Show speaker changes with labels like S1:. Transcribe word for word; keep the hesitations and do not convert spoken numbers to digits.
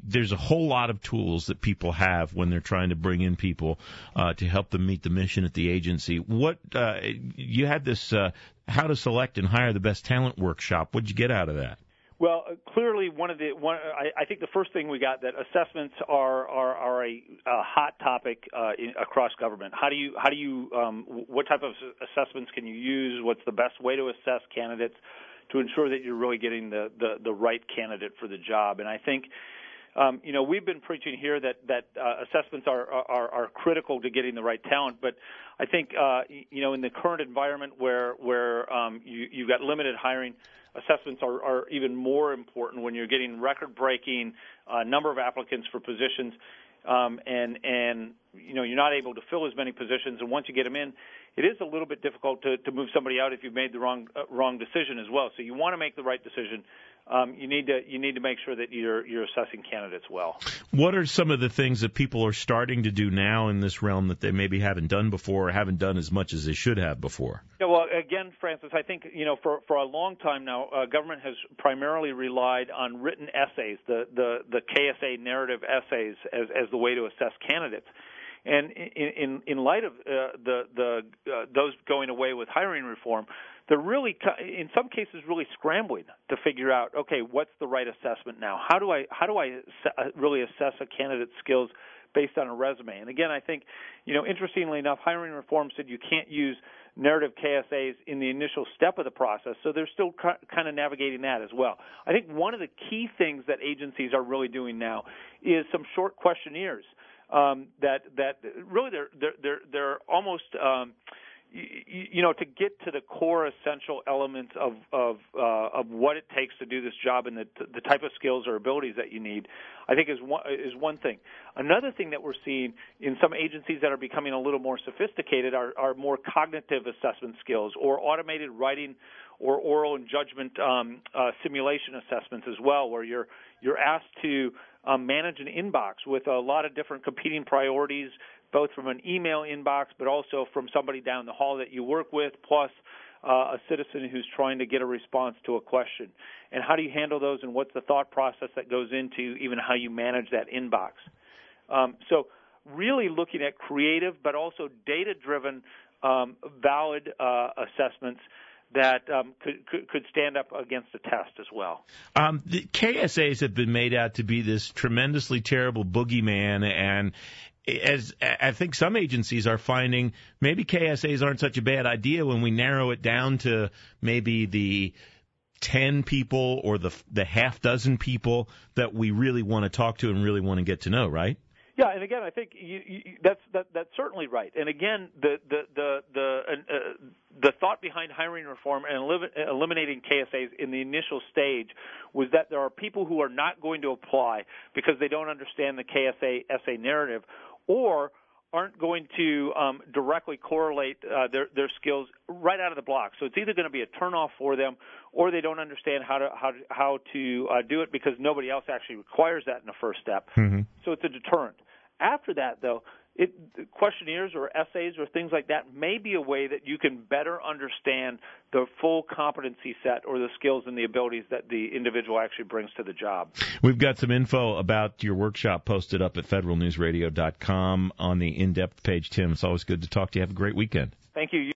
S1: there's a whole lot of tools that people have when they're trying to bring in people uh, to help them meet the mission at the agency. What uh, you had this uh, how to select and hire the best talent workshop. What'd you get out of that?
S2: Well, uh, clearly, one of the one I, I think the first thing we got that assessments are are, are a, a hot topic uh, in, across government. How do you how do you um, what type of assessments can you use? What's the best way to assess candidates to ensure that you're really getting the the, the right candidate for the job? And I think. Um, you know, we've been preaching here that that uh, assessments are, are are critical to getting the right talent, but I think uh, you know in the current environment where where um, you you've got limited hiring, assessments are, are even more important when you're getting record-breaking uh, number of applicants for positions, um, and and you know you're not able to fill as many positions, and once you get them in, it is a little bit difficult to, to move somebody out if you've made the wrong uh, wrong decision as well. So you want to make the right decision. Um, you need to you need to make sure that you're you're assessing candidates well.
S1: What are some of the things that people are starting to do now in this realm that they maybe haven't done before or haven't done as much as they should have before?
S2: Yeah, well, again, Francis, I think you know for for a long time now, uh, government has primarily relied on written essays, the the the K S A narrative essays, as as the way to assess candidates. And in in, in light of uh, the the uh, those going away with hiring reform, they're really, in some cases, really scrambling to figure out, okay, what's the right assessment now? How do I how do I really assess a candidate's skills based on a resume? And again, I think, you know, interestingly enough, hiring reform said you can't use narrative K S As in the initial step of the process, so they're still kind of navigating that as well. I think one of the key things that agencies are really doing now is some short questionnaires um, that that really they're they're they're, they're almost um, You, you know, to get to the core essential elements of of, uh, of what it takes to do this job and the, the type of skills or abilities that you need, I think is one, is one thing. Another thing that we're seeing in some agencies that are becoming a little more sophisticated are, are more cognitive assessment skills or automated writing or oral and judgment um, uh, simulation assessments as well, where you're you're asked to um, manage an inbox with a lot of different competing priorities, both from an email inbox, but also from somebody down the hall that you work with, plus uh, a citizen who's trying to get a response to a question. And how do you handle those, and what's the thought process that goes into even how you manage that inbox? Um, so really looking at creative but also data-driven, um, valid uh, assessments that um, could, could could stand up against a test as well.
S1: Um, the K S As have been made out to be this tremendously terrible boogeyman, and as I think some agencies are finding, maybe K S As aren't such a bad idea when we narrow it down to maybe the ten people or the the half dozen people that we really want to talk to and really want to get to know, right?
S2: Yeah, and again, I think you, you, that's that, that's certainly right. And again, the the the the, uh, the thought behind hiring reform and elim- eliminating K S As in the initial stage was that there are people who are not going to apply because they don't understand the K S A essay narrative, or aren't going to um, directly correlate uh, their their skills right out of the block. So it's either going to be a turnoff for them, or they don't understand how to how to, how to uh, do it because nobody else actually requires that in the first step.
S1: Mm-hmm.
S2: So it's a deterrent. After that, though, it, questionnaires or essays or things like that may be a way that you can better understand the full competency set or the skills and the abilities that the individual actually brings to the job.
S1: We've got some info about your workshop posted up at federal news radio dot com on the in-depth page, Tim. It's always good to talk to you. Have a great weekend.
S2: Thank you.